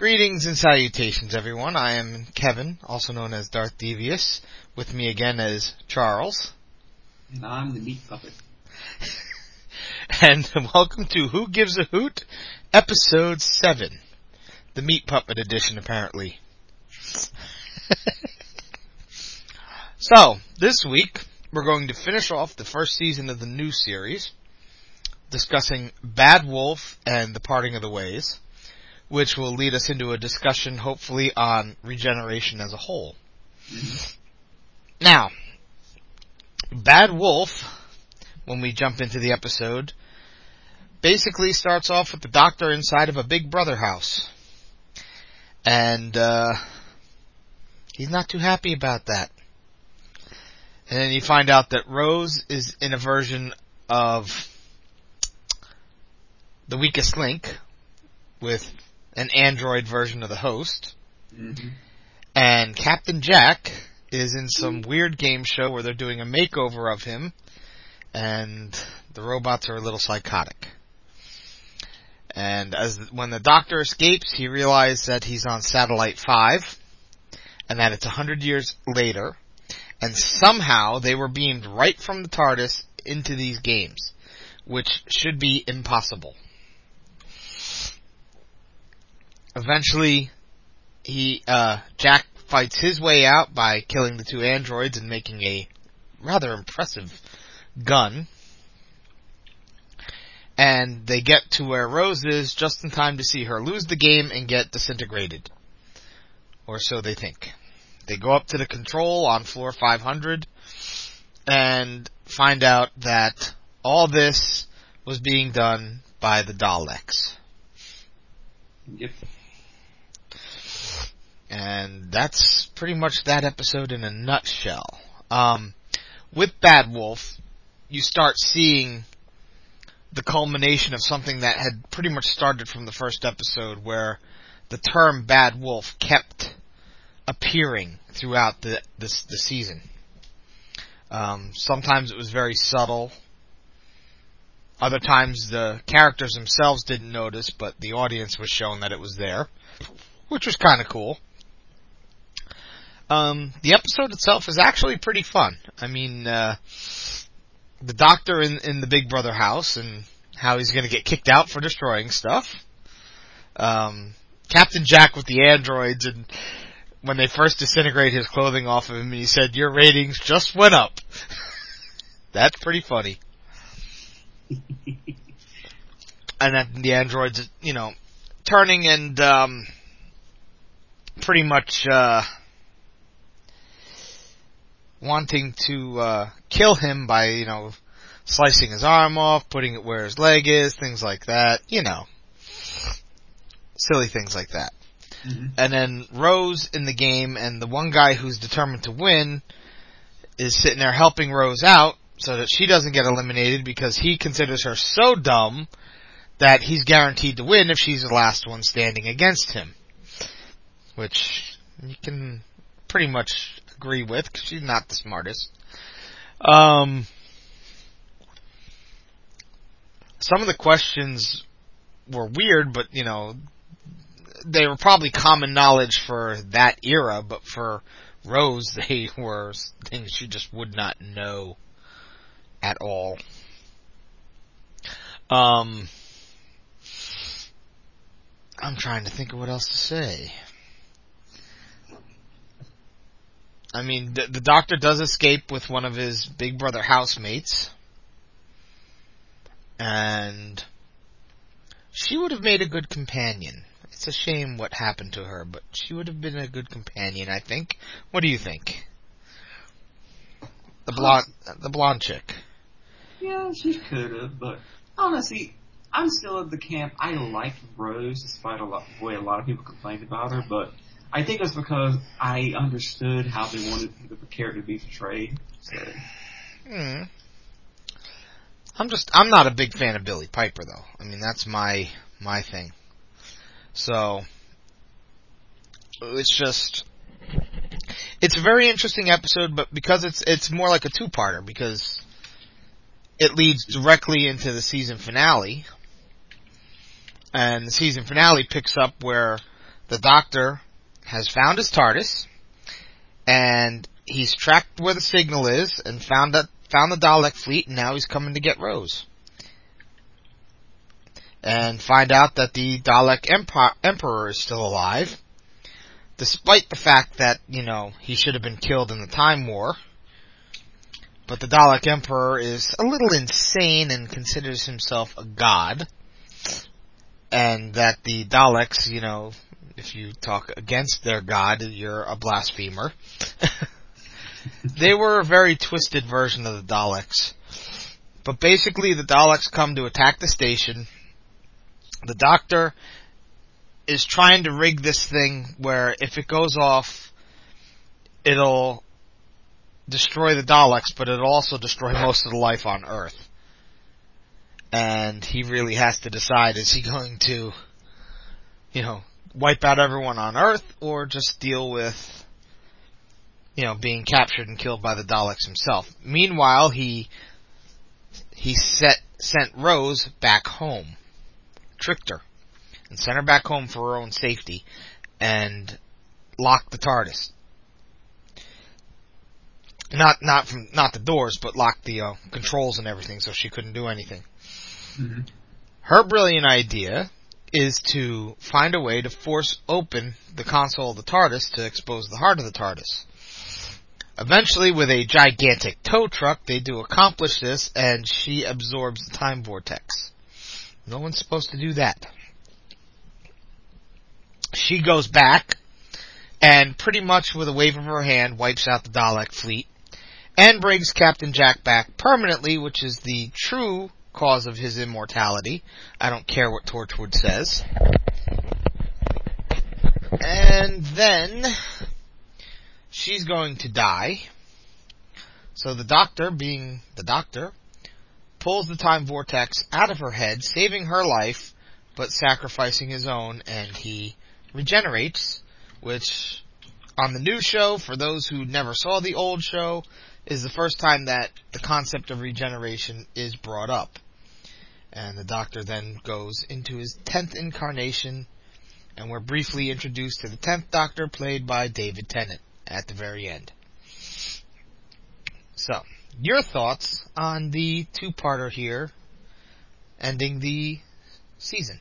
Greetings and salutations, everyone. I am Kevin, also known as Darth Devious. With me again is Charles. And I'm the meat puppet. And welcome to Who Gives a Hoot, Episode 7. The Meat Puppet edition, apparently. So, this week, we're going to finish off the first season of the new series, discussing Bad Wolf and the Parting of the Ways, which will lead us into a discussion, hopefully, on regeneration as a whole. Mm-hmm. Now, Bad Wolf, when we jump into the episode, basically starts off with the Doctor inside of a Big Brother house. And, he's not too happy about that. And then you find out that Rose is in a version of The Weakest Link, with an android version of the host. Mm-hmm. And Captain Jack is in some weird game show where they're doing a makeover of him, and the robots are a little psychotic. And when the Doctor escapes, he realizes that he's on Satellite 5, and that it's 100 years later, and somehow they were beamed right from the TARDIS into these games, which should be impossible. Eventually, Jack fights his way out by killing the two androids and making a rather impressive gun. And they get to where Rose is just in time to see her lose the game and get disintegrated. Or so they think. They go up to the control on floor 500 and find out that all this was being done by the Daleks. Yep. And that's pretty much that episode in a nutshell. With Bad Wolf, you start seeing the culmination of something that had pretty much started from the first episode, where the term Bad Wolf kept appearing throughout the season. Sometimes it was very subtle. Other times the characters themselves didn't notice, but the audience was shown that it was there, which was kind of cool. The episode itself is actually pretty fun. I mean, the Doctor in the Big Brother house and how he's going to get kicked out for destroying stuff. Captain Jack with the androids, and when they first disintegrate his clothing off of him, and he said, "Your ratings just went up." That's pretty funny. And then the androids, turning and pretty much wanting to kill him by, slicing his arm off, putting it where his leg is, things like that. Silly things like that. Mm-hmm. And then Rose in the game, and the one guy who's determined to win is sitting there helping Rose out so that she doesn't get eliminated, because he considers her so dumb that he's guaranteed to win if she's the last one standing against him. Which you can pretty much agree with, because she's not the smartest. Some of the questions were weird, but, they were probably common knowledge for that era, but for Rose, they were things she just would not know at all. I'm trying to think of what else to say. I mean, the Doctor does escape with one of his Big Brother housemates, and she would have made a good companion. It's a shame what happened to her, but she would have been a good companion, I think. What do you think? The blonde chick. Yeah, she could have, but honestly, I'm still at the camp. I liked Rose, despite a lot of people complained about her, but I think it's because I understood how they wanted the character to be portrayed. So. I'm not a big fan of Billie Piper, though. I mean, that's my thing. So, it's a very interesting episode, but because it's more like a two-parter, because it leads directly into the season finale, and the season finale picks up where the Doctor has found his TARDIS, and he's tracked where the signal is, and found the Dalek fleet, and now he's coming to get Rose. And find out that the Dalek Emperor is still alive, despite the fact that, he should have been killed in the Time War. But the Dalek Emperor is a little insane and considers himself a god. And that the Daleks, if you talk against their god, you're a blasphemer. They were a very twisted version of the Daleks. But basically, the Daleks come to attack the station. The Doctor is trying to rig this thing where if it goes off, it'll destroy the Daleks, but it'll also destroy most of the life on Earth. And he really has to decide, is he going to, wipe out everyone on Earth, or just deal with, being captured and killed by the Daleks himself. Meanwhile, he sent Rose back home, tricked her, and sent her back home for her own safety, and locked the TARDIS. Not the doors, but locked the controls and everything, so she couldn't do anything. Mm-hmm. Her brilliant idea is to find a way to force open the console of the TARDIS to expose the heart of the TARDIS. Eventually, with a gigantic tow truck, they do accomplish this, and she absorbs the time vortex. No one's supposed to do that. She goes back, and pretty much with a wave of her hand, wipes out the Dalek fleet, and brings Captain Jack back permanently, which is the true cause of his immortality. I don't care what Torchwood says. And then she's going to die. So the Doctor, being the Doctor, pulls the time vortex out of her head, saving her life, but sacrificing his own, and he regenerates, which on the new show, for those who never saw the old show, is the first time that the concept of regeneration is brought up. And the Doctor then goes into his 10th incarnation, and we're briefly introduced to the 10th Doctor, played by David Tennant, at the very end. So, your thoughts on the two-parter here, ending the season?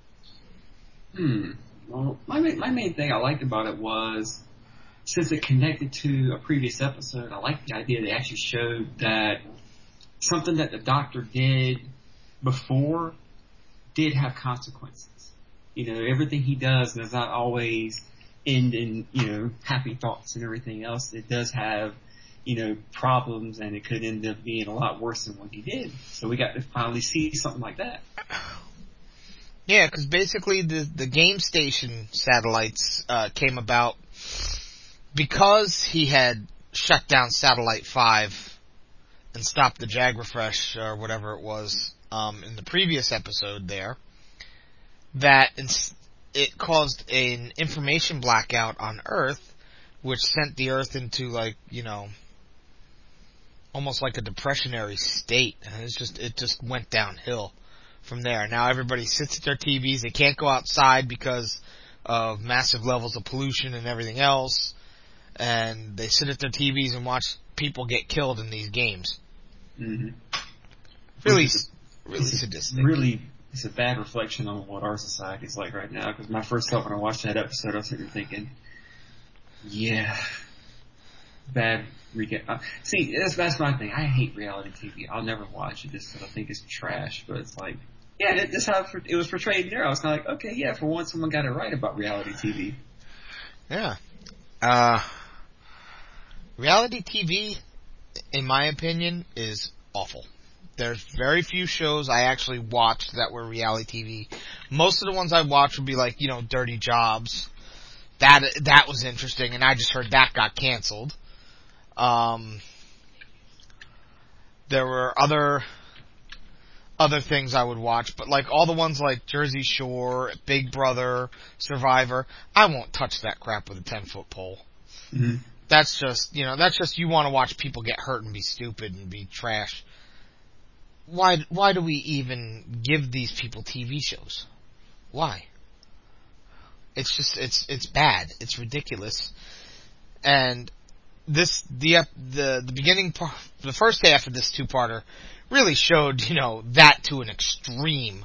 Well, my main thing I liked about it was, since it connected to a previous episode, I liked the idea they actually showed that something that the Doctor did before did have consequences. Everything he does does not always end in, happy thoughts and everything else. It does have, problems, and it could end up being a lot worse than what he did. So we got to finally see something like that. Yeah, because basically the game station satellites came about because he had shut down Satellite 5 and stopped the Jag refresh or whatever it was in the previous episode there, that it caused an information blackout on Earth, which sent the Earth into almost like a depressionary state, and it just went downhill from there. Now everybody sits at their TVs, they can't go outside because of massive levels of pollution and everything else, and they sit at their TVs and watch people get killed in these games. Mm-hmm. Really sadistic. Really, it's a bad reflection on what our society is like right now, because my first thought when I watched that episode, I was sitting there thinking, yeah, bad see, that's my thing. I hate reality TV. I'll never watch it just because I think it's trash, but it's like, yeah, that's how it was portrayed there. I was kind of like, okay, yeah, for once someone got it right about reality TV. Yeah. Reality TV, in my opinion, is awful. There's very few shows I actually watched that were reality TV. Most of the ones I watched would be like, Dirty Jobs. That was interesting, and I just heard that got canceled. There were other things I would watch, but like all the ones like Jersey Shore, Big Brother, Survivor, I won't touch that crap with a 10-foot pole. Mm-hmm. That's just you want to watch people get hurt and be stupid and be trash. Why do we even give these people TV shows? Why? It's bad. It's ridiculous. And the beginning part, the first half of this two-parter really showed, that to an extreme.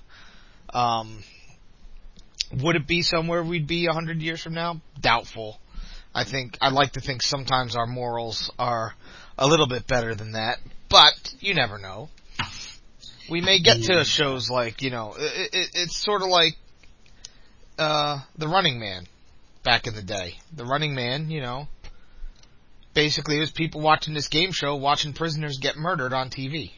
Would it be somewhere we'd be 100 years from now? Doubtful. I'd like to think sometimes our morals are a little bit better than that, but you never know. We may get to shows like, it's sort of like, The Running Man back in the day. The Running Man, basically it was people watching this game show, watching prisoners get murdered on TV.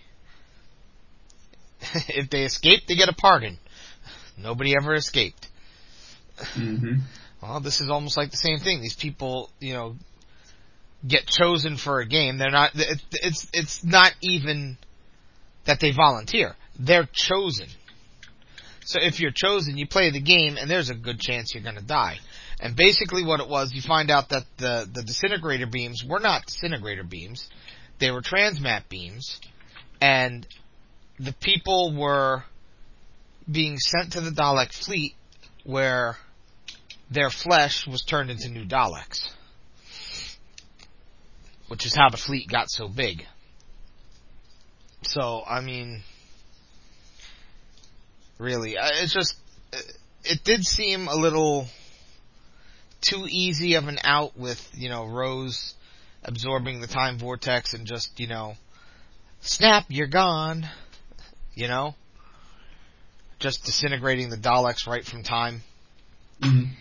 If they escape, they get a pardon. Nobody ever escaped. Mm-hmm. Well, this is almost like the same thing. These people, get chosen for a game. They're not, it's not even that they volunteer. They're chosen. So if you're chosen, you play the game and there's a good chance you're gonna die. And basically what it was, you find out that the disintegrator beams were not disintegrator beams. They were transmat beams. And the people were being sent to the Dalek fleet where their flesh was turned into new Daleks. Which is how the fleet got so big. So, really, it did seem a little too easy of an out with, Rose absorbing the time vortex and just, snap, you're gone. Just disintegrating the Daleks right from time. Mm-hmm.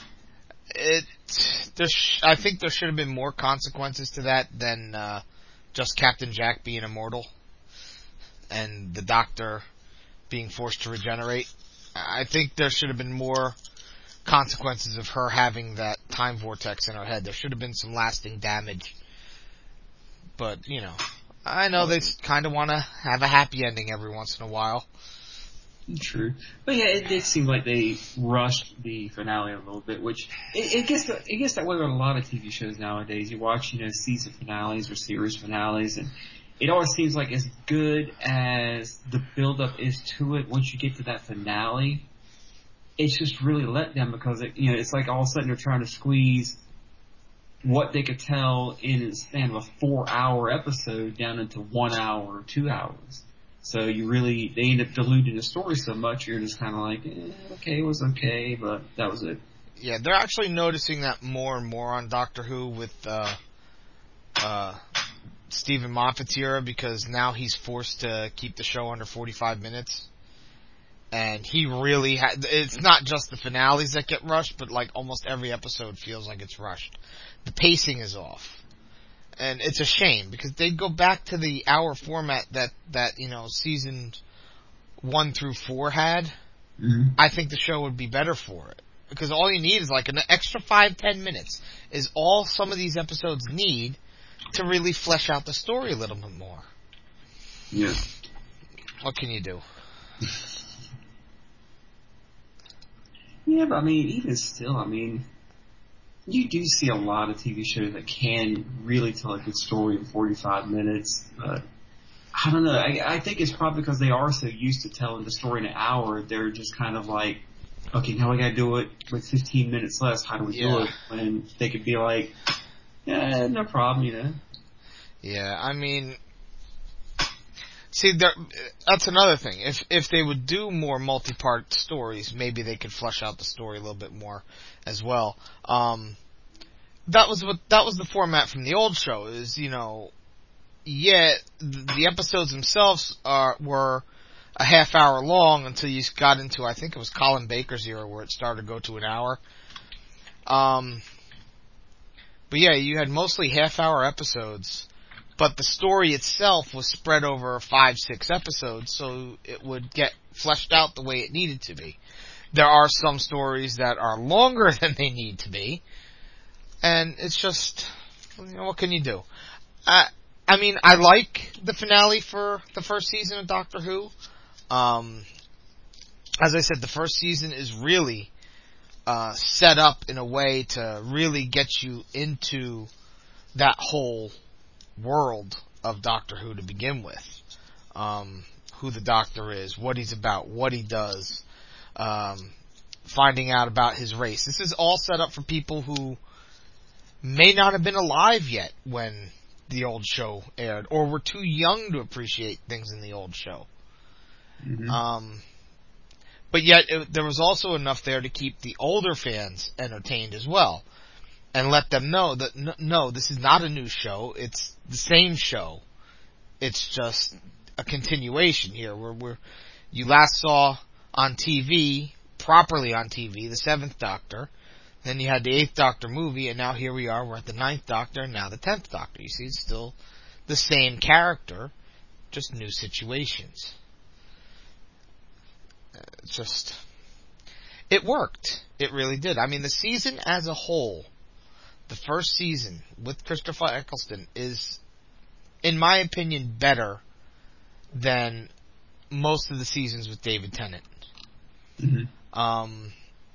I think there should have been more consequences to that than just Captain Jack being immortal and the Doctor being forced to regenerate. I think there should have been more consequences of her having that time vortex in her head. There should have been some lasting damage. But, I know they kind of want to have a happy ending every once in a while. True. But yeah, it did seem like they rushed the finale a little bit, which it gets that way with a lot of TV shows nowadays. You watch, season finales or series finales, and it always seems like as good as the build-up is to it, once you get to that finale, it's just really let them because it's like all of a sudden they're trying to squeeze what they could tell in the span of a 4-hour episode down into 1 hour or 2 hours. So they end up diluting the story so much, you're just kind of like, okay, it was okay, but that was it. Yeah, they're actually noticing that more and more on Doctor Who with Stephen Moffat's era, because now he's forced to keep the show under 45 minutes. And he really it's not just the finales that get rushed, but like almost every episode feels like it's rushed. The pacing is off. And it's a shame, because they'd go back to the hour format that seasons 1 through 4 had. Mm-hmm. I think the show would be better for it. Because all you need is like an extra 5-10 minutes is all some of these episodes need to really flesh out the story a little bit more. Yeah. What can you do? Yeah, but even still, you do see a lot of TV shows that can really tell a good story in 45 minutes, but I don't know. I think it's probably because they are so used to telling the story in an hour, they're just kind of like, okay, now we gotta do it with 15 minutes less. How do we do it? When they could be like, yeah, no problem, Yeah, see, that's another thing. If they would do more multi-part stories, maybe they could flesh out the story a little bit more as well. That was the format from the old show. Is the episodes themselves were a half hour long until you got into, I think it was Colin Baker's era, where it started to go to an hour. But yeah, you had mostly half hour episodes. But the story itself was spread over 5-6 episodes, so it would get fleshed out the way it needed to be. There are some stories that are longer than they need to be, and it's just, what can you do? I like the finale for the first season of Doctor Who. As I said, the first season is really set up in a way to really get you into that whole world of Doctor Who to begin with. Who the Doctor is, what he's about, what he does. finding out about his race. This is all set up for people who may not have been alive yet when the old show aired, or were too young to appreciate things in the old show. Mm-hmm. But yet there was also enough there to keep the older fans entertained as well, and let them know that no, this is not a new show. It's the same show. It's just a continuation here. Where you last saw on TV, properly on TV, the Seventh Doctor. Then you had the Eighth Doctor movie, and now here we are. We're at the Ninth Doctor, and now the 10th Doctor. You see, it's still the same character, just new situations. It worked. It really did. I mean, the season as a whole, the first season with Christopher Eccleston is, in my opinion, better than most of the seasons with David Tennant. Mm-hmm.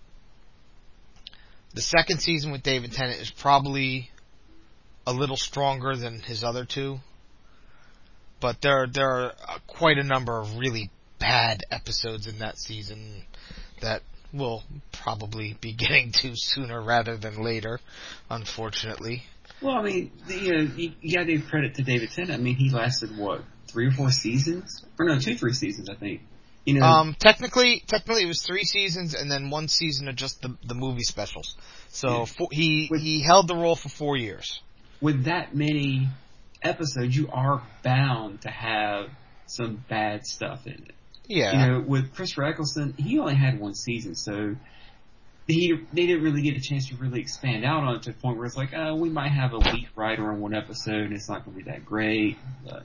The second season with David Tennant is probably a little stronger than his other two, but there are quite a number of really bad episodes in that season that we'll probably be getting to sooner rather than later, unfortunately. Well, I mean, you gotta give credit to David Tennant. I mean, he lasted, 3 or 4 seasons? Or no, 2-3 seasons, I think. Technically it was 3 seasons and then 1 season of just the movie specials. So he held the role for 4 years. With that many episodes, you are bound to have some bad stuff in it. Yeah. With Christopher Eccleston, he only had 1 season, so they didn't really get a chance to really expand out on it to the point where it's like, we might have a weak writer on 1 episode and it's not going to be that great, but...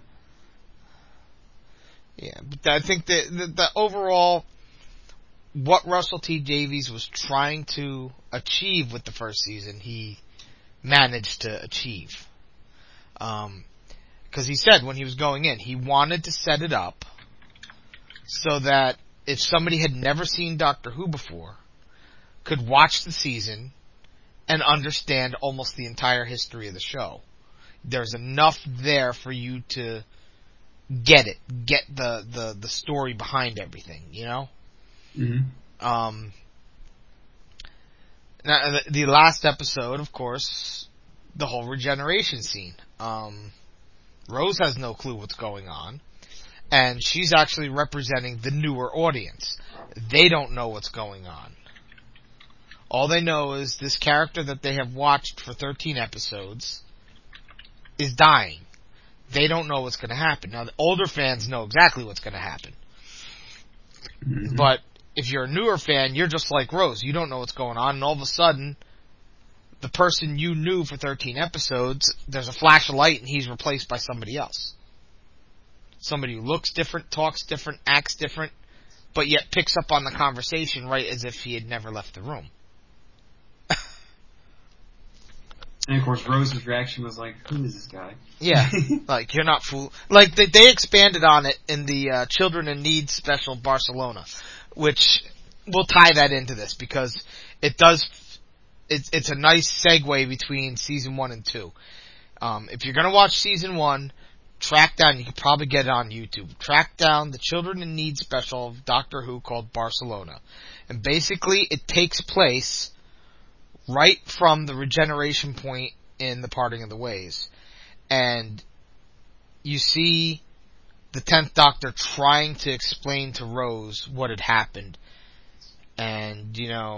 Yeah, but I think the overall, what Russell T Davies was trying to achieve with the first season, he managed to achieve. Because he said when he was going in, he wanted to set it up so that if somebody had never seen Doctor Who before, could watch the season and understand almost the entire history of the show. There's enough there for you to get the story behind everything, you know? Mm-hmm. Now, the last episode, of course, the whole regeneration scene. Rose has no clue what's going on, and she's actually representing the newer audience. They don't know what's going on. All they know is this character that they have watched for 13 episodes is dying. They don't know what's going to happen. Now, the older fans know exactly what's going to happen. Mm-hmm. But if you're a newer fan, you're just like Rose. You don't know what's going on, and all of a sudden, the person you knew for 13 episodes, there's a flash of light and he's replaced by somebody else. Somebody who looks different, talks different, acts different, but yet picks up on the conversation right as if he had never left the room. And of course, Rose's reaction was like, "Who is this guy?" Yeah, like, you're not fool. Like, they expanded on it in the Children in Need special Barcelona, which we'll tie that into this because it does. It's a nice segue between season 1 and 2. If you're gonna watch season 1, track down. You can probably get it on YouTube. Track down the Children in Need special of Doctor Who called Barcelona, and basically it takes place right from the regeneration point in The Parting of the Ways. And you see the 10th Doctor trying to explain to Rose what had happened. And,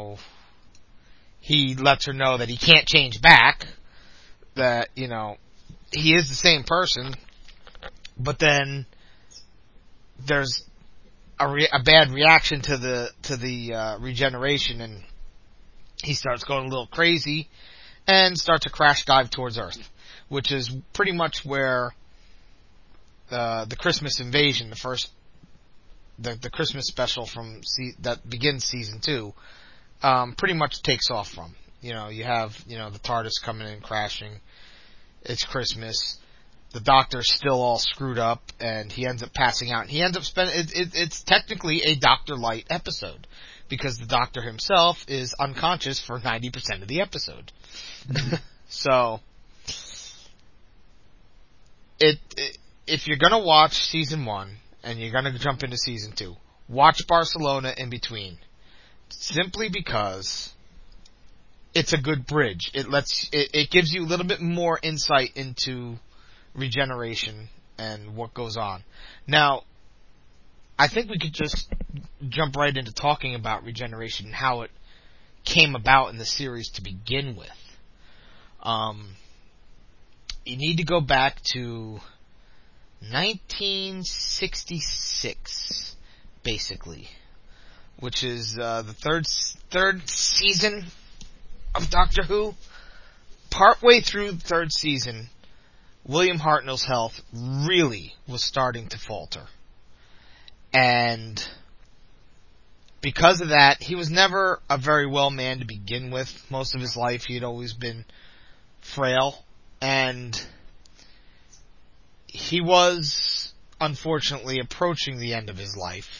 he lets her know that he can't change back. That, he is the same person. But then there's a bad reaction to the regeneration, and he starts going a little crazy and starts to crash dive towards Earth, which is pretty much where the Christmas Invasion, the Christmas special that begins season 2, pretty much takes off from. You have the TARDIS coming in crashing. It's Christmas. The Doctor's still all screwed up, and he ends up passing out. And he ends up spending. It's technically a Doctor Light episode, because the Doctor himself is unconscious for 90% of the episode. So, if you're gonna watch season 1 and you're gonna jump into season 2, watch Barcelona in between, simply because it's a good bridge. It gives you a little bit more insight into regeneration and what goes on. Now, I think we could just jump right into talking about regeneration and how it came about in the series to begin with. You need to go back to 1966, basically, which is the third season of Doctor Who. Partway through the third season, William Hartnell's health really was starting to falter. And because of that, he was never a very well man to begin with. Most of his life, he had always been frail. And he was, unfortunately, approaching the end of his life.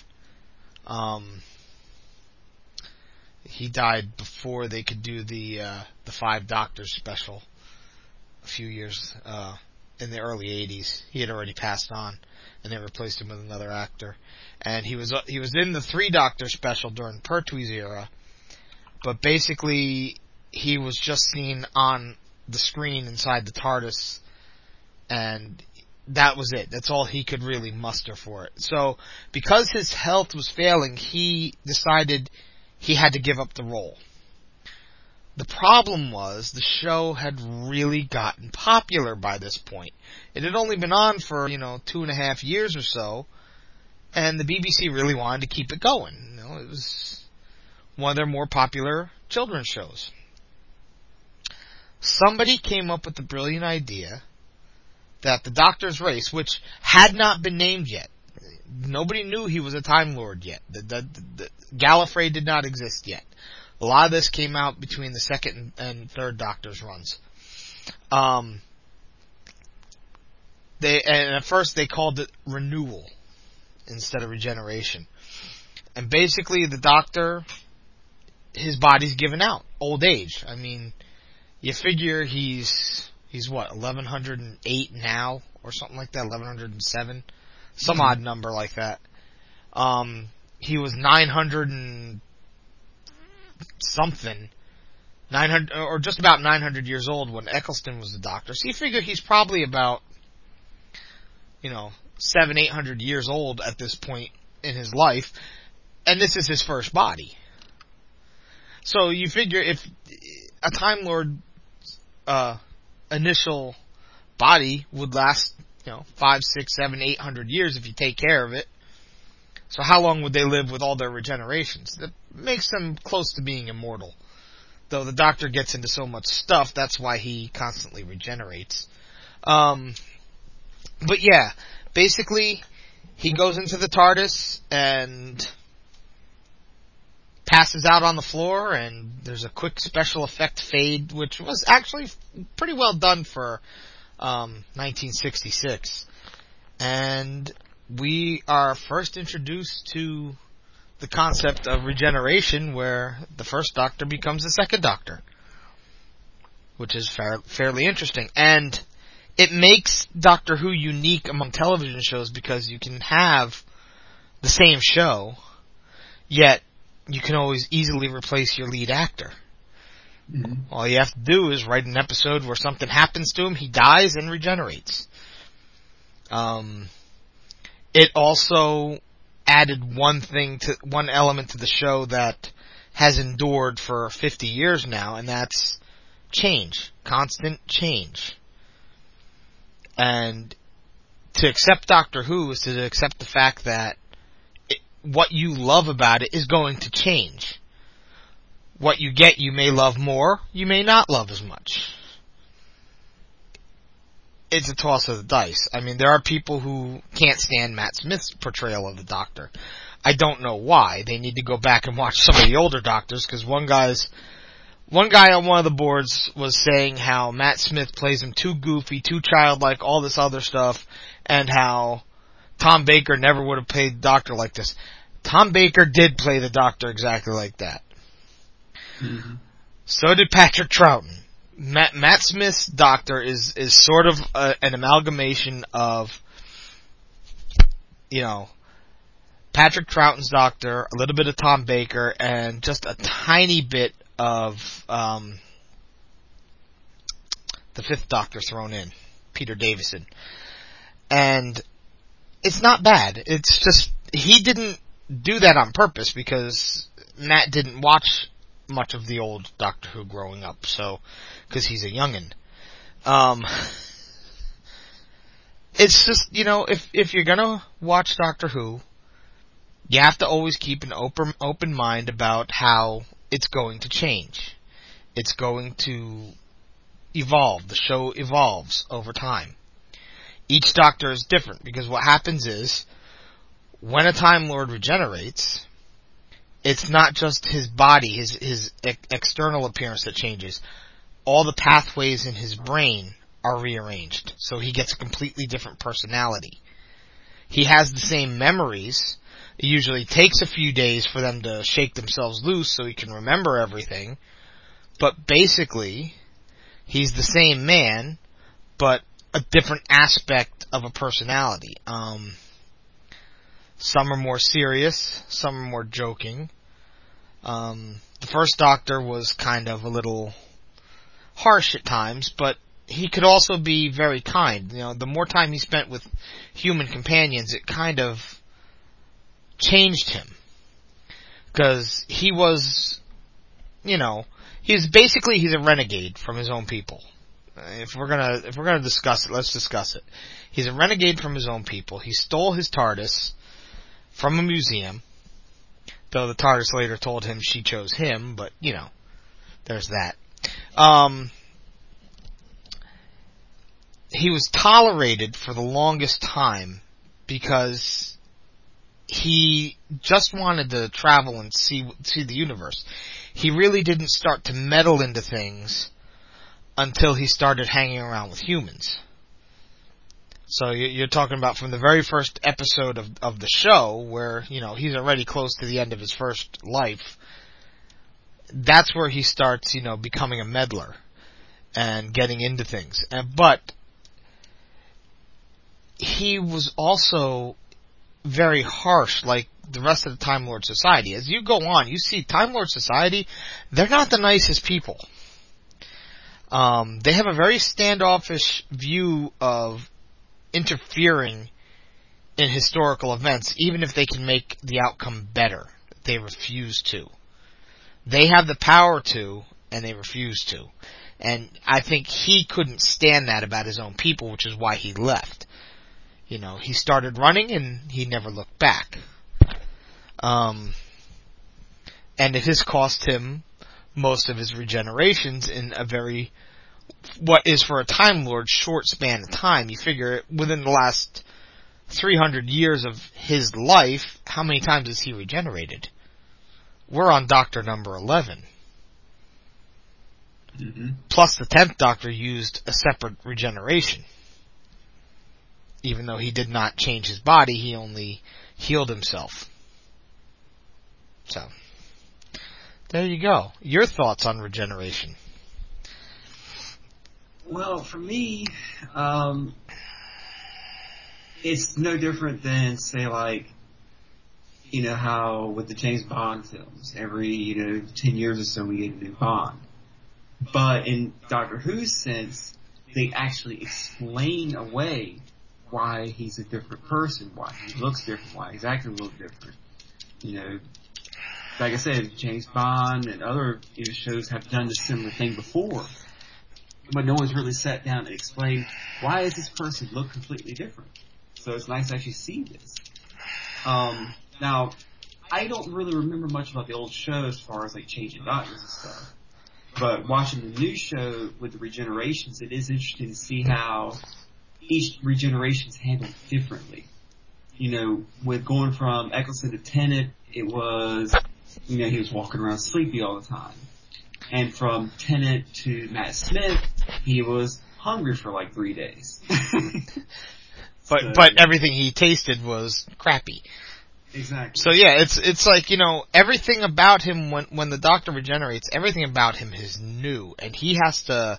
He died before they could do the Five Doctors special a few years, in the early 80s. He had already passed on, and they replaced him with another actor. And he was in the Three Doctor special during Pertwee's era, but basically he was just seen on the screen inside the TARDIS, and that was it. That's all he could really muster for it. So, because his health was failing, he decided he had to give up the role. The problem was, the show had really gotten popular by this point. It had only been on for, 2.5 years or so, and the BBC really wanted to keep it going. It was one of their more popular children's shows. Somebody came up with the brilliant idea that the Doctor's race, which had not been named yet, nobody knew he was a Time Lord yet. The Gallifrey did not exist yet. A lot of this came out between the second and third Doctor's runs. And at first they called it renewal instead of regeneration. And basically the Doctor, his body's given out. Old age. I mean, you figure he's what, 1108 now, or something like that, 1107? Some odd number like that. He was 900 and something, 900, or just about 900 years old when Eccleston was the Doctor. So you figure he's probably about, 700-800 years old at this point in his life, and this is his first body. So you figure if a Time Lord, initial body would last, 5, 6, 7, 800 years if you take care of it. So how long would they live with all their regenerations? That makes them close to being immortal. Though the Doctor gets into so much stuff, that's why he constantly regenerates. But yeah, basically, he goes into the TARDIS and passes out on the floor, and there's a quick special effect fade, which was actually pretty well done for 1966. And we are first introduced to the concept of regeneration, where the first Doctor becomes the second Doctor, which is fairly interesting. And it makes Doctor Who unique among television shows because you can have the same show, yet you can always easily replace your lead actor. Mm-hmm. All you have to do is write an episode where something happens to him, he dies, and regenerates. It also added one element to the show that has endured for 50 years now, and that's change. Constant change. And to accept Doctor Who is to accept the fact that what you love about it is going to change. What you get, you may love more, you may not love as much. It's a toss of the dice. I mean, there are people who can't stand Matt Smith's portrayal of the Doctor. I don't know why. They need to go back and watch some of the older Doctors, because one guy on one of the boards was saying how Matt Smith plays him too goofy, too childlike, all this other stuff, and how Tom Baker never would have played the Doctor like this. Tom Baker did play the Doctor exactly like that. Mm-hmm. So did Patrick Troughton. Matt Smith's Doctor is sort of an amalgamation of, Patrick Troughton's Doctor, a little bit of Tom Baker, and just a tiny bit of the Fifth Doctor thrown in, Peter Davison. And it's not bad. It's just, he didn't do that on purpose because Matt didn't watch much of the old Doctor Who growing up, so, because he's a youngin'. It's just, if you're gonna watch Doctor Who, you have to always keep an open mind about how it's going to change. It's going to evolve. The show evolves over time. Each Doctor is different, because what happens is, when a Time Lord regenerates, it's not just his body, his external appearance that changes. All the pathways in his brain are rearranged, so he gets a completely different personality. He has the same memories. It usually takes a few days for them to shake themselves loose so he can remember everything, but basically, he's the same man, but a different aspect of a personality. Some are more serious, some are more joking. The first Doctor was kind of a little harsh at times, but he could also be very kind. The more time he spent with human companions, it kind of changed him. Because he was, he's a renegade from his own people. If we're gonna discuss it, let's discuss it. He's a renegade from his own people. He stole his TARDIS from a museum, though the TARDIS later told him she chose him, but, there's that. He was tolerated for the longest time because he just wanted to travel and see the universe. He really didn't start to meddle into things until he started hanging around with humans. So you're talking about from the very first episode of the show, where, he's already close to the end of his first life. That's where he starts, becoming a meddler and getting into things. But he was also very harsh, like the rest of the Time Lord Society. As you go on, you see Time Lord Society, they're not the nicest people. They have a very standoffish view of interfering in historical events, even if they can make the outcome better. They refuse to. They have the power to, and they refuse to. And I think he couldn't stand that about his own people, which is why he left. He started running and he never looked back. And it has cost him most of his regenerations in a very, what is for a Time Lord, short span of time. You figure within the last 300 years of his life, how many times has he regenerated? We're on Doctor number 11. Mm-hmm. Plus the 10th Doctor used a separate regeneration. Even though he did not change his body, he only healed himself. So, there you go. Your thoughts on regeneration? Well, for me, it's no different than, say, like, how with the James Bond films, every, 10 years or so we get a new Bond. But in Doctor Who's sense, they actually explain away why he's a different person, why he looks different, why he's acting a little different. Like I said, James Bond and other shows have done the similar thing before. But no one's really sat down and explained, why does this person look completely different? So it's nice to actually see this. Now, I don't really remember much about the old show as far as like changing doctors and stuff. But watching the new show with the regenerations, it is interesting to see how each regeneration is handled differently. With going from Eccleston to Tennant, it was, he was walking around sleepy all the time. And from Tennant to Matt Smith, he was hungry for like 3 days. But everything he tasted was crappy. Exactly. So yeah, it's like, everything about him when the Doctor regenerates, everything about him is new, and he has to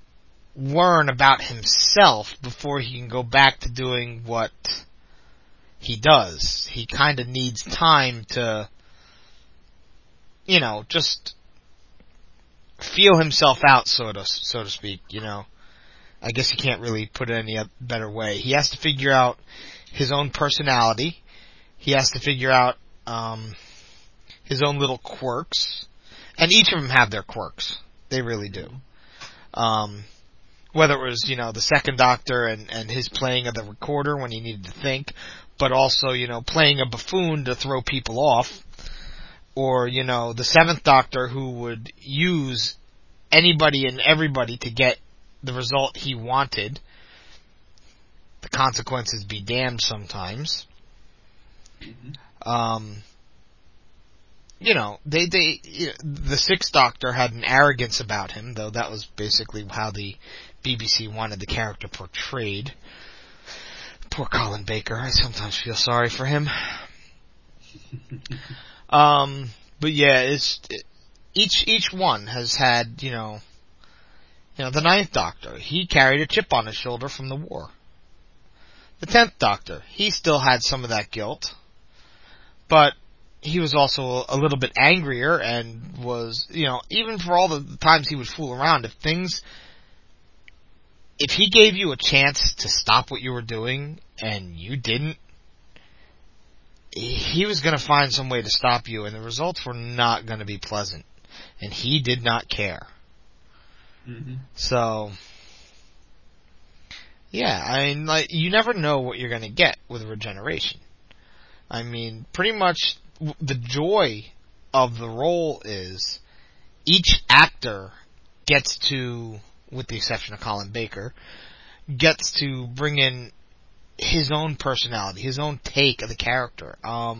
learn about himself before he can go back to doing what he does. He kind of needs time to, just feel himself out, so to speak, I guess you can't really put it any better way. He has to figure out his own personality. He has to figure out his own little quirks. And each of them have their quirks. They really do. Whether it was, the second Doctor and his playing of the recorder when he needed to think, but also, playing a buffoon to throw people off. Or, the seventh Doctor who would use anybody and everybody to get the result he wanted. The consequences be damned sometimes. Mm-hmm. The sixth Doctor had an arrogance about him, though that was basically how the BBC wanted the character portrayed. Poor Colin Baker, I sometimes feel sorry for him. But yeah, each one has had, the ninth Doctor, he carried a chip on his shoulder from the war. The 10th Doctor, he still had some of that guilt, but he was also a little bit angrier and was, even for all the times he would fool around, if he gave you a chance to stop what you were doing and you didn't, he was going to find some way to stop you, and the results were not going to be pleasant. And he did not care. Mm-hmm. So, yeah, I mean, you never know what you're going to get with regeneration. I mean, pretty much the joy of the role is each actor gets to, with the exception of Colin Baker, gets to bring in his own personality, his own take of the character.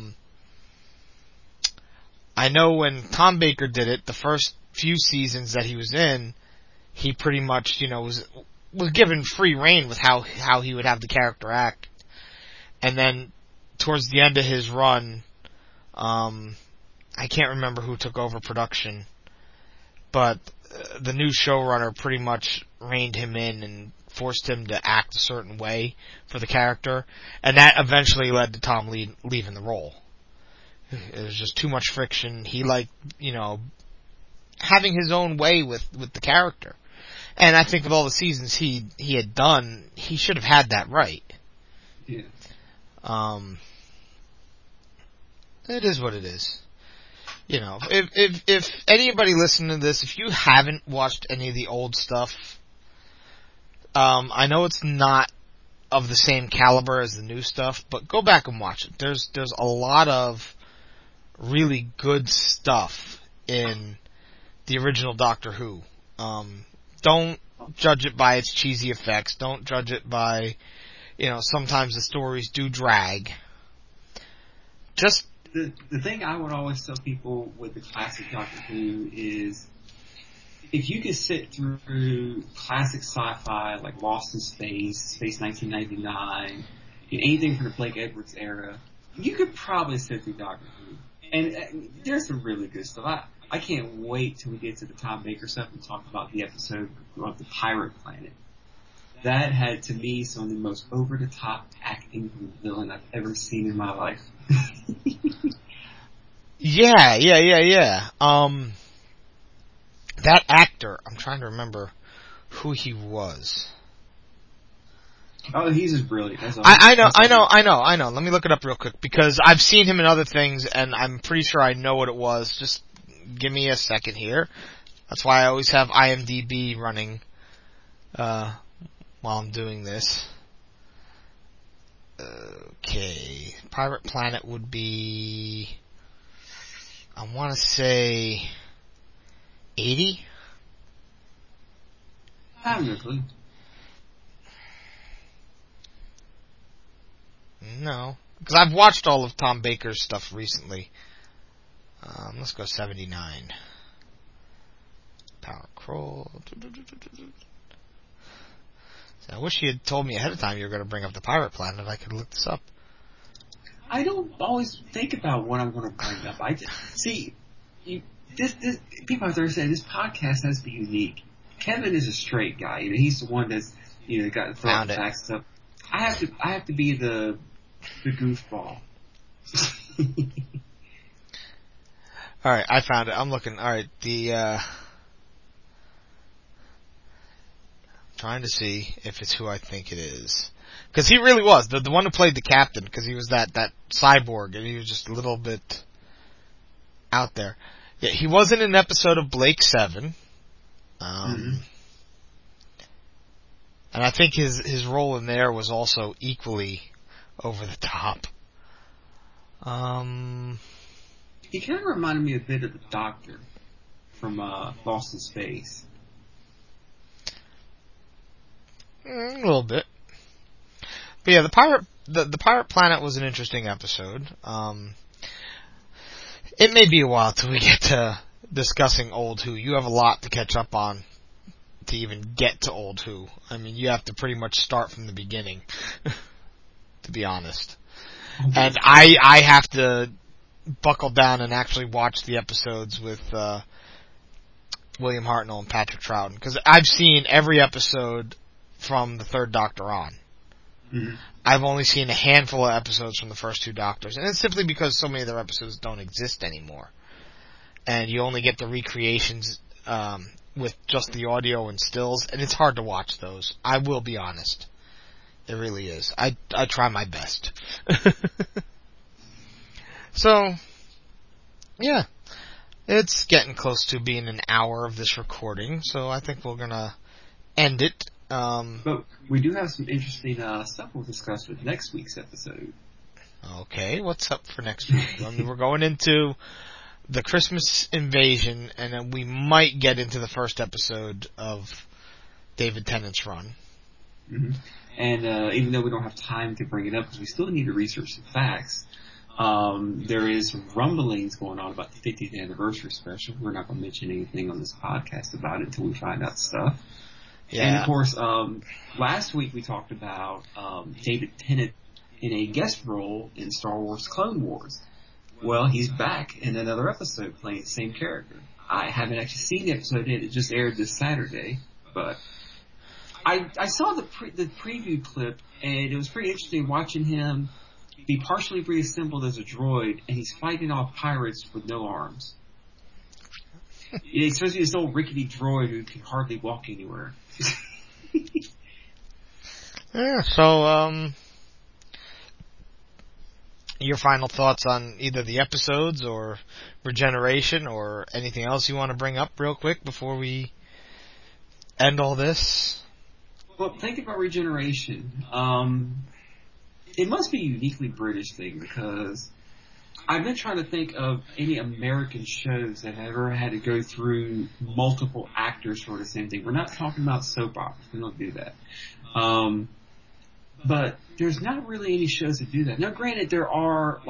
I know when Tom Baker did it, the first few seasons that he was in, he pretty much, was given free rein with how he would have the character act. And then towards the end of his run, I can't remember who took over production, but the new showrunner pretty much reined him in and forced him to act a certain way for the character, and that eventually led to Tom leaving the role. It was just too much friction. He liked, having his own way with the character. And I think with all the seasons he had done, he should have had that right. Yeah. It is what it is. If anybody listening to this, if you haven't watched any of the old stuff, I know it's not of the same caliber as the new stuff, but go back and watch it. There's a lot of really good stuff in the original Doctor Who. Don't judge it by its cheesy effects. Don't judge it by, sometimes the stories do drag. Just the thing I would always tell people with the classic Doctor Who is, if you could sit through classic sci-fi like Lost in Space, Space 1999, anything from the Blake Edwards era, you could probably sit through Doctor Who. And there's some really good stuff. I can't wait till we get to the Tom Baker stuff and talk about the episode of the Pirate Planet. That had, to me, some of the most over-the-top acting from the villain I've ever seen in my life. Yeah. That actor, I'm trying to remember who he was. Oh, he's just brilliant. I know. Let me look it up real quick, because I've seen him in other things, and I'm pretty sure I know what it was. Just give me a second here. That's why I always have IMDb running, while I'm doing this. Okay. Pirate Planet would be, I want to say, 80? I have no clue. No. Because I've watched all of Tom Baker's stuff recently. Let's go 79. Power Crawl. I wish you had told me ahead of time you were going to bring up the Pirate Planet. I could look this up. I don't always think about what I'm going to bring up. This people out there say this podcast has to be unique. Kevin is a straight guy. He's the one that's got to throw out the facts stuff. I have to be the The goofball. Alright, I found it. I'm looking. Alright, trying to see if it's who I think it is. Because he really was. The one who played the captain, because he was that cyborg, and he was just a little bit out there. Yeah, he was in an episode of Blake 7. And I think his role in there was also equally over the top. He kind of reminded me a bit of the Doctor from Lost in Space. A little bit. But yeah, the Pirate Planet was an interesting episode. It may be a while till we get to discussing Old Who. You have a lot to catch up on to even get to Old Who. I mean, you have to pretty much start from the beginning, to be honest. And I have to buckle down and actually watch the episodes with William Hartnell and Patrick Troughton, because I've seen every episode from the third Doctor on. Mm-hmm. I've only seen a handful of episodes from the first two Doctors, and it's simply because so many of their episodes don't exist anymore. And you only get the recreations with just the audio and stills, and it's hard to watch those. I will be honest. It really is. I try my best. So, yeah. It's getting close to being an hour of this recording, so I think we're gonna end it. But we do have some interesting stuff we'll discuss with next week's episode. Okay, what's up for next week? I mean, we're going into the Christmas invasion, and then we might get into the first episode of David Tennant's run. Mm-hmm. And even though we don't have time to bring it up, because we still need to research some facts, there is some rumblings going on about the 50th anniversary special. We're not going to mention anything on this podcast about it until we find out stuff. Yeah. And of course, last week we talked about David Tennant in a guest role in Star Wars Clone Wars. Well, he's back in another episode playing the same character. I haven't actually seen the episode yet. It just aired this Saturday, but I saw the preview clip, and it was pretty interesting watching him be partially reassembled as a droid, and he's fighting off pirates with no arms. He's supposed to be this old rickety droid who can hardly walk anywhere. Yeah, so, your final thoughts on either the episodes or Regeneration or anything else you want to bring up real quick before we end all this? Well, thinking about Regeneration, it must be a uniquely British thing, because I've been trying to think of any American shows that have ever had to go through multiple actors for the same thing. We're not talking about soap operas. We don't do that. But there's not really any shows that do that. Now, granted, there are,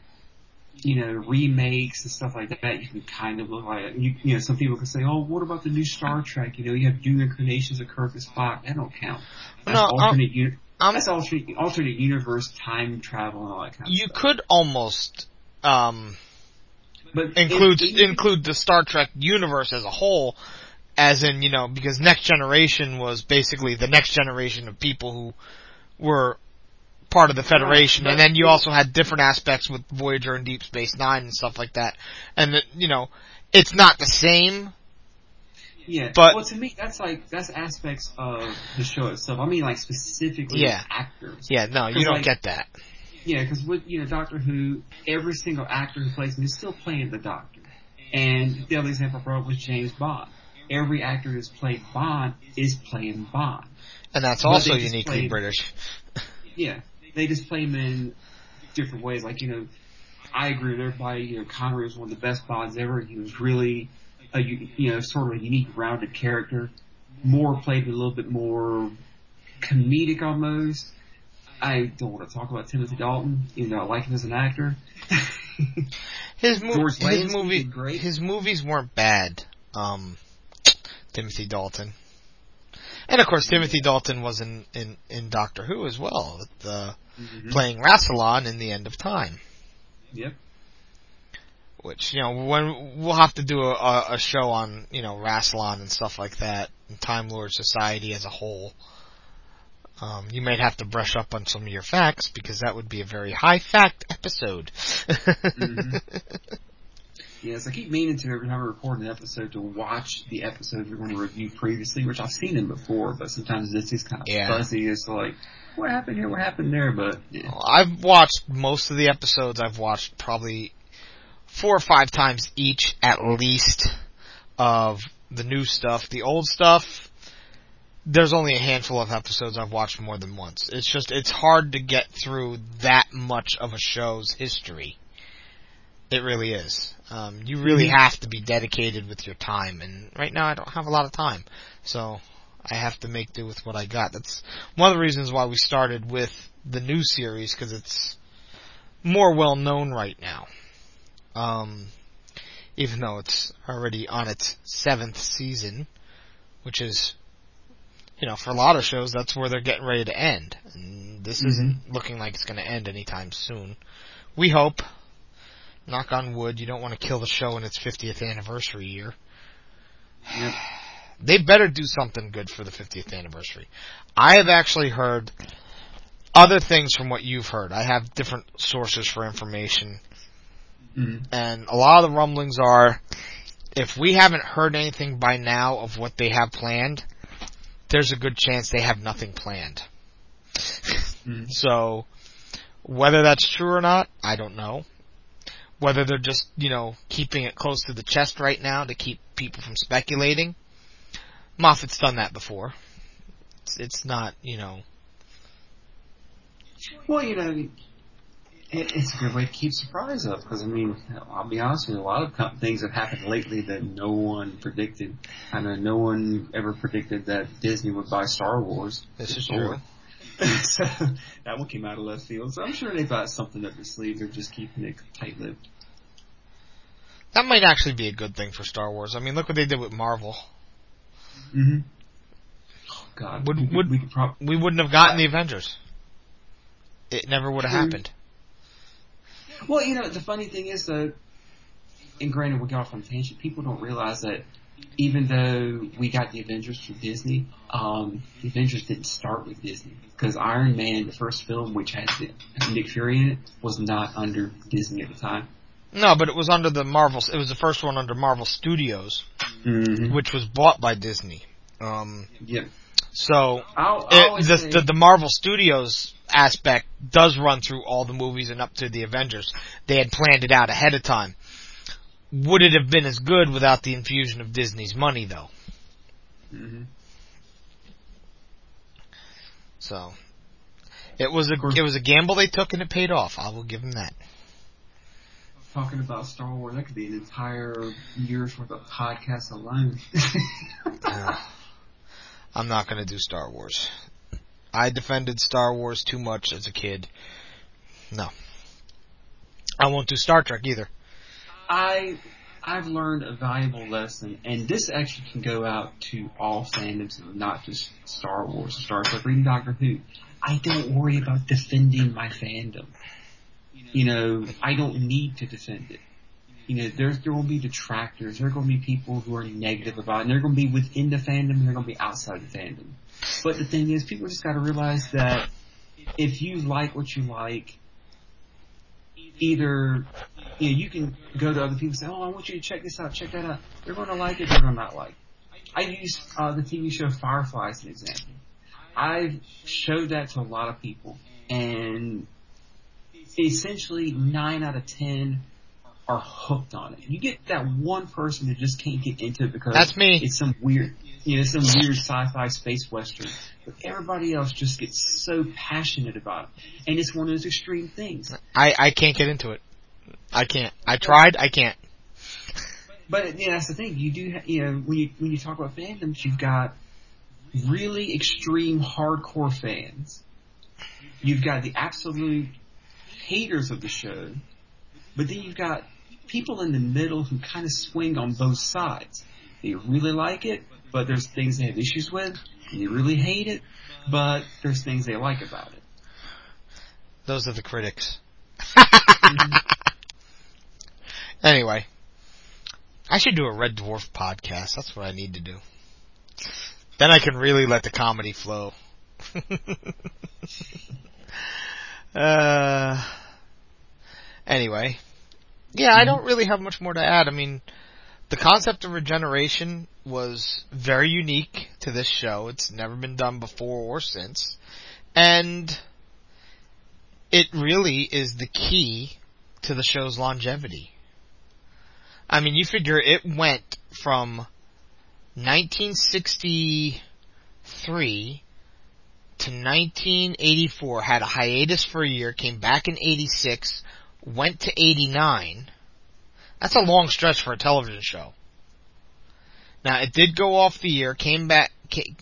remakes and stuff like that. You can kind of look like, some people can say, oh, what about the new Star Trek? You have new incarnations of Kirk as Spock. That don't count. That's That's alternate universe, time travel, and all that kind of stuff. You could almost include the Star Trek universe as a whole, as in, because Next Generation was basically the next generation of people who were part of the Federation, and then you also had different aspects with Voyager and Deep Space Nine and stuff like that. And it's not the same. Yeah, but well, to me, that's aspects of the show itself. I mean, specifically actors. Yeah, no, you don't get that. Yeah, because with Doctor Who, every single actor who plays him is still playing the Doctor. And the other example I brought up was James Bond. Every actor who's played Bond is playing Bond. And that's also uniquely British. Yeah, they just play him in different ways. I agree with everybody. Connery was one of the best Bonds ever. He was really sort of a unique, rounded character. Moore played a little bit more comedic almost. I don't want to talk about Timothy Dalton, even though I like him as an actor. His movies weren't bad. Timothy Dalton. And of course, Timothy Dalton was in Doctor Who as well, playing Rassilon in The End of Time. Yep. Which, when we'll have to do a show on, Rassilon and stuff like that, and Time Lord Society as a whole. You might have to brush up on some of your facts because that would be a very high fact episode. Mm-hmm. Yes, I keep meaning to every time I record an episode to watch the episodes we're going to review previously, which I've seen them before, but sometimes this is kind of fuzzy. It's like, what happened here? What happened there? But yeah. I've watched most of the episodes. I've watched probably 4 or 5 times each at least of the new stuff. The old stuff, there's only a handful of episodes I've watched more than once. It's hard to get through that much of a show's history. It really is. You really have to be dedicated with your time, and right now I don't have a lot of time, so I have to make do with what I got. That's one of the reasons why we started with the new series, because it's more well known right now. Even though it's already on its 7th season, which is, for a lot of shows, that's where they're getting ready to end. And this isn't looking like it's going to end anytime soon. We hope. Knock on wood, you don't want to kill the show in its 50th anniversary year. Yep. They better do something good for the 50th anniversary. I have actually heard other things from what you've heard. I have different sources for information. And a lot of the rumblings are, if we haven't heard anything by now of what they have planned, there's a good chance they have nothing planned. So, whether that's true or not, I don't know. Whether they're just, keeping it close to the chest right now to keep people from speculating. Moffat's done that before. It's not, Well, it's a good way to keep surprise up, because, I'll be honest with you, a lot of things have happened lately that no one predicted. I know no one ever predicted that Disney would buy Star Wars. This is true. So, that one came out of left field, so I'm sure they've got something up their sleeve. They're just keeping it tight-lipped. That might actually be a good thing for Star Wars. Look what they did with Marvel. Mm-hmm. Oh, God. We wouldn't have gotten the Avengers. It never would have happened. Well, the funny thing is, though, and granted, we got off on a tangent, people don't realize that even though we got the Avengers from Disney, the Avengers didn't start with Disney. Because Iron Man, the first film, which had Nick Fury in it, was not under Disney at the time. No, but it was under the Marvel. It was the first one under Marvel Studios, which was bought by Disney. Yep. So the Marvel Studios aspect does run through all the movies and up to the Avengers. They had planned it out ahead of time. Would it have been as good without the infusion of Disney's money, though? So it was a gamble they took, and it paid off. I will give them that. Talking about Star Wars, that could be an entire year's worth of podcasts alone. I'm not going to do Star Wars. I defended Star Wars too much as a kid. No. I won't do Star Trek either. I've learned a valuable lesson, and this actually can go out to all fandoms, not just Star Wars, Star Trek, or even Doctor Who. I don't worry about defending my fandom. I don't need to defend it. There will be detractors. There are going to be people who are negative about it. And they're going to be within the fandom, and they're going to be outside the fandom. But the thing is, people just got to realize that if you like what you like, either you can go to other people and say, "Oh, I want you to check this out, check that out." They're going to like it. They're going to not like it. I use the TV show Firefly as an example. I've showed that to a lot of people, and essentially 9 out of 10 are hooked on it. You get that one person who just can't get into it because that's me. It's some weird sci-fi space western. But everybody else just gets so passionate about it, and it's one of those extreme things. I can't get into it. I can't. I tried. I can't. But that's the thing. You do. When you talk about fandoms, you've got really extreme hardcore fans. You've got the absolute haters of the show, but then you've got people in the middle who kind of swing on both sides. They really like it, but there's things they have issues with, and they really hate it, but there's things they like about it. Those are the critics. Anyway, I should do a Red Dwarf podcast. That's what I need to do. Then I can really let the comedy flow. Anyway. Yeah, I don't really have much more to add. I mean, the concept of regeneration was very unique to this show. It's never been done before or since. And it really is the key to the show's longevity. I mean, you figure it went from 1963 to 1984, had a hiatus for a year, came back in 86, went to 89. That's a long stretch for a television show. Now, it did go off the air, came back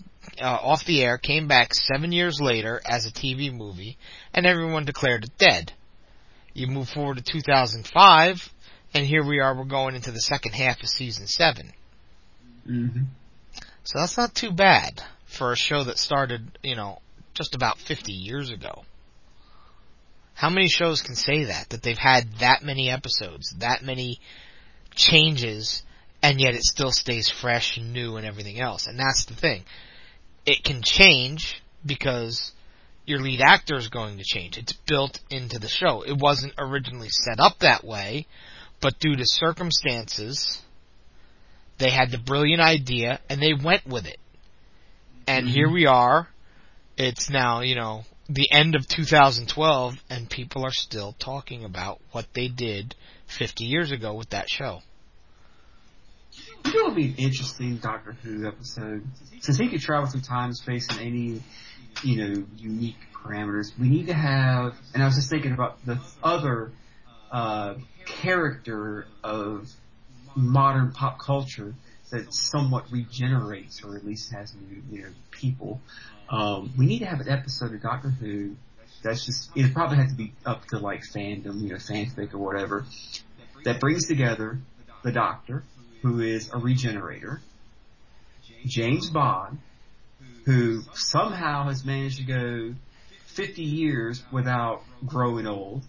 7 years later as a TV movie, and everyone declared it dead. You move forward to 2005, and here we are, we're going into the second half of season 7. Mm-hmm. So that's not too bad for a show that started, just about 50 years ago. How many shows can say that they've had that many episodes, that many changes, and yet it still stays fresh and new and everything else? And that's the thing. It can change because your lead actor is going to change. It's built into the show. It wasn't originally set up that way, but due to circumstances, they had the brilliant idea and they went with it. And here we are. It's now, the end of 2012, and people are still talking about what they did 50 years ago with that show. You know what would be an interesting Doctor Who episode? Since he could travel through time and space in any, unique parameters, we need to have, and I was just thinking about the other character of modern pop culture that somewhat regenerates, or at least has new, people. We need to have an episode of Doctor Who that's just, it probably has to be up to like fandom, fanfic or whatever, that brings together the Doctor, who is a regenerator, James Bond, who somehow has managed to go 50 years without growing old,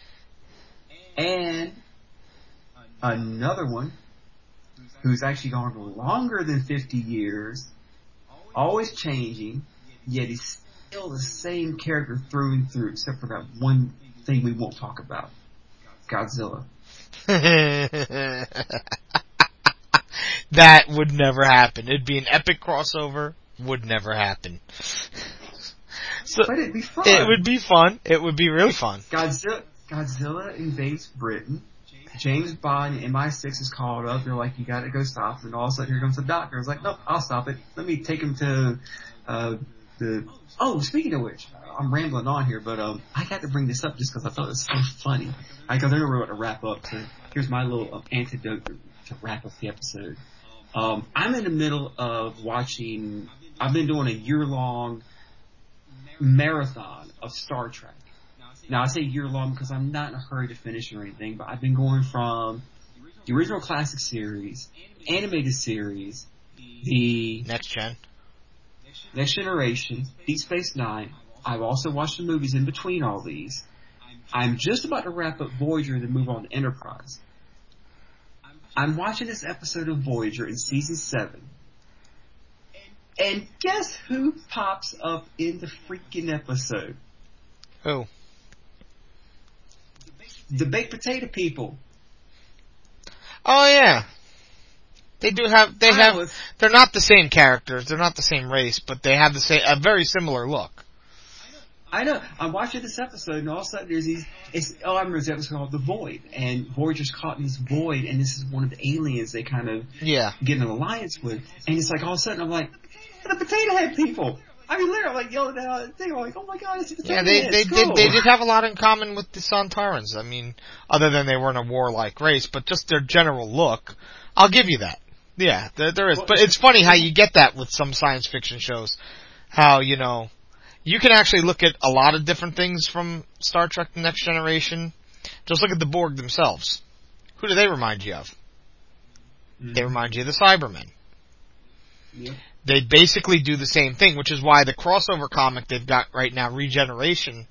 and another one who's actually gone longer than 50 years, always changing, yet he's still the same character through and through, except for that one thing we won't talk about, Godzilla. That would never happen. It'd be an epic crossover. Would never happen. But it'd be fun. It would be fun. It would be really fun. Godzilla invades Britain. James Bond, MI6 is called up. They're like, you gotta go stop him. And all of a sudden, here comes the Doctor. It's like, nope, I'll stop it. Let me take him to, speaking of which, I'm rambling on here, but, I got to bring this up just because I thought it was so funny. Because I know we're about to wrap up, so here's my little antidote to wrap up the episode. I'm in the middle of watching, I've been doing a year-long marathon of Star Trek. Now, I say year-long because I'm not in a hurry to finish or anything, but I've been going from the original classic series, animated series, the Next Generation, Deep Space Nine. I've also watched the movies in between all these. I'm just about to wrap up Voyager and then move on to Enterprise. I'm watching this episode of Voyager in season 7. And guess who pops up in the freaking episode? Who? The baked potato people. Oh yeah. They're not the same characters, they're not the same race, but they have a very similar look. I know. I'm watching this episode, and all of a sudden there's these. I remember this episode called The Void, and Voyager's caught in this void, and this is one of the aliens they kind of get an alliance with, and it's like all of a sudden I'm like, the potato head people. I mean, literally, like yelling down. I'm like, oh my god, it's the potato heads. They did have a lot in common with the Sontarans. I mean, other than they weren't a warlike race, but just their general look. I'll give you that. Yeah, there is. But it's funny how you get that with some science fiction shows. How, you can actually look at a lot of different things from Star Trek The Next Generation. Just look at the Borg themselves. Who do they remind you of? Mm-hmm. They remind you of the Cybermen. Yep. They basically do the same thing, which is why the crossover comic they've got right now, Assimilation.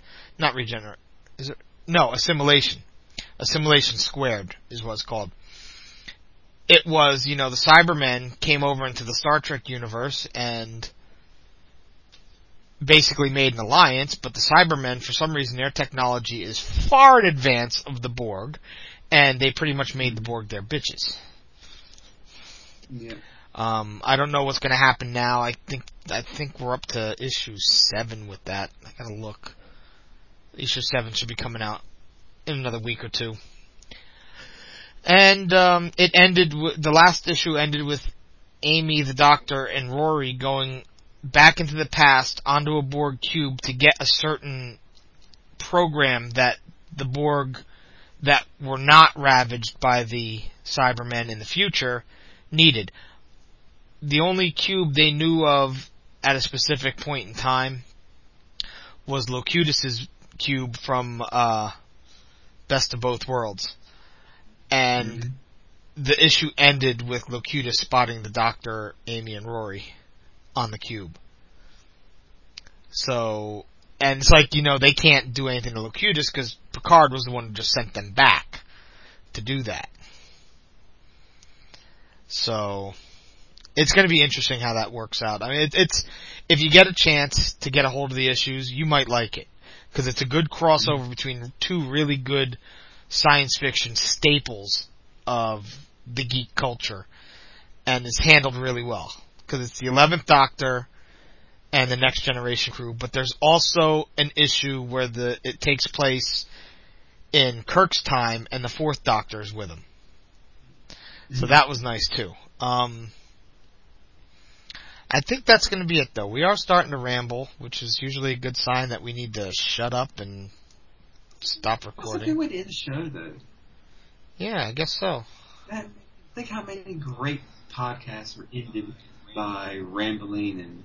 Assimilation Squared is what it's called. It was, the Cybermen came over into the Star Trek universe and basically made an alliance, but the Cybermen, for some reason, their technology is far in advance of the Borg, and they pretty much made the Borg their bitches. Yeah. I don't know what's going to happen now. I think we're up to issue 7 with that. I gotta look. Issue 7 should be coming out in another week or two. And it ended. The last issue ended with Amy, the Doctor, and Rory going back into the past onto a Borg cube to get a certain program that the Borg that were not ravaged by the Cybermen in the future needed. The only cube they knew of at a specific point in time was Locutus's cube from Best of Both Worlds. And the issue ended with Locutus spotting the Doctor, Amy, and Rory on the cube. So, and it's like, they can't do anything to Locutus because Picard was the one who just sent them back to do that. So, it's going to be interesting how that works out. I mean, it's if you get a chance to get a hold of the issues, you might like it. Because it's a good crossover between two really good science fiction staples of the geek culture. And it's handled really well. Because it's the 11th Doctor and the Next Generation crew. But there's also an issue where it takes place in Kirk's time and the 4th Doctor is with him. So that was nice too. I think that's going to be it, though. We are starting to ramble, which is usually a good sign that we need to shut up and stop recording. That's a good way to end the show, though. Yeah, I guess so. Man, think how many great podcasts were ended by rambling and,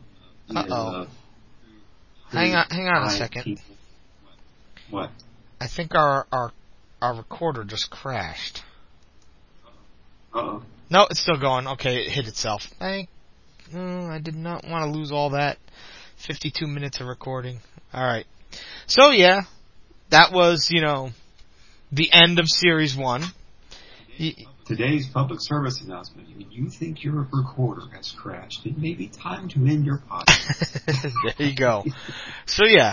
hang on a second. People. What? I think our recorder just crashed. Uh-oh. No, it's still going. Okay, it hit itself. I did not want to lose all that 52 minutes of recording. Alright. So yeah, that was, the end of Series 1. Today's public service announcement. When you think your recorder has crashed, it may be time to end your podcast. There you go. So yeah,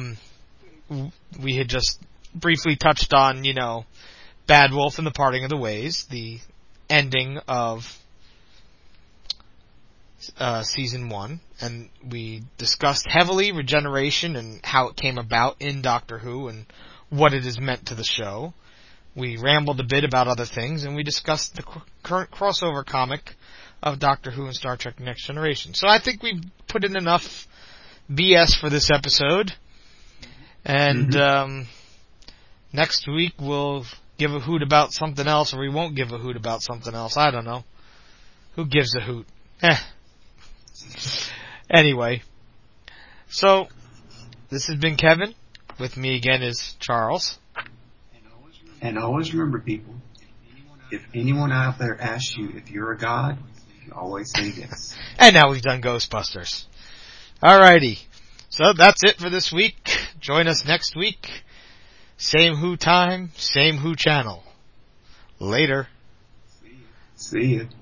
we had just briefly touched on, Bad Wolf and the Parting of the Ways, the ending of Season 1, and we discussed heavily regeneration and how it came about in Doctor Who and what it has meant to the show. We rambled a bit about other things, and we discussed the current crossover comic of Doctor Who and Star Trek Next Generation. So I think we've put in enough BS for this episode, and next week we'll give a hoot about something else, or we won't give a hoot about something else. I don't know. Who gives a hoot? Anyway, so this has been Kevin. With me again is Charles. And always remember, people, if anyone out there asks you if you're a god, you always say yes. And now we've done Ghostbusters. Alrighty. So that's it for this week. Join us next week. Same Who time, same Who channel. Later. See ya.